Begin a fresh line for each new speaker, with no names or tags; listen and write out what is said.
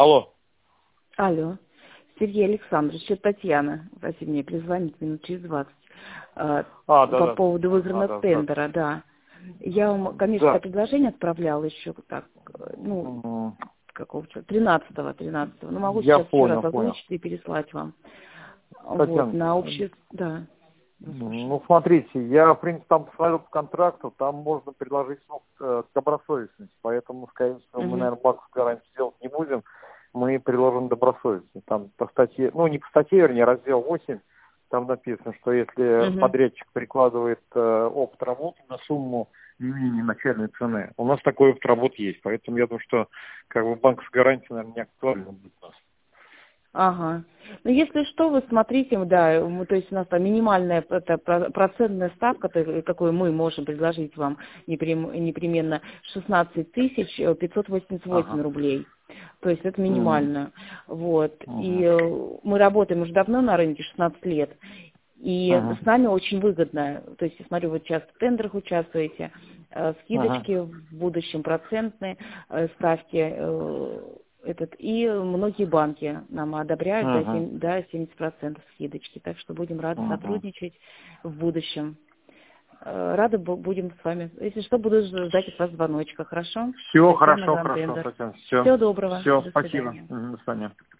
Алло.
Алло. Сергей Александрович, это Татьяна. Просите мне перезвонить минут через 20. По поводу выигранного тендера, да. Я вам коммерческое предложение отправляла еще так, какого-то 13-го. Но могу
Я
сейчас
понял,
еще раз озвучить и переслать вам.
Татьяна,
Вот, на общее, да.
Ну, смотрите, я, в принципе, там посмотрел по контракту, там можно предложить добросовестность, поэтому, скорее всего, мы, наверное, банковскую гарантию делать не будем, мы предложим добросовестность. Там по статье, не по статье, вернее, раздел 8, там написано, что если подрядчик прикладывает опыт работы на сумму не менее начальной цены, у нас такой опыт работы есть, поэтому я думаю, что банковская гарантия, наверное, не актуальна будет у нас.
Ага. Ну, если что, вы смотрите, да, то есть у нас там минимальная процентная ставка, какую мы можем предложить вам непременно 16 588 рублей. То есть это минимально. Вот. И мы работаем уже давно на рынке, 16 лет. И с нами очень выгодно. То есть, я смотрю, вы часто в тендерах участвуете, скидочки в будущем, процентные ставки. И многие банки нам одобряют до 70% скидочки. Так что будем рады сотрудничать в будущем. Рады будем с вами. Если что, буду ждать от вас звоночка, хорошо?
Все,
Татьяна,
хорошо, Татьяна.
Всего доброго.
Все,
До
спасибо.
свидания.
До свидания.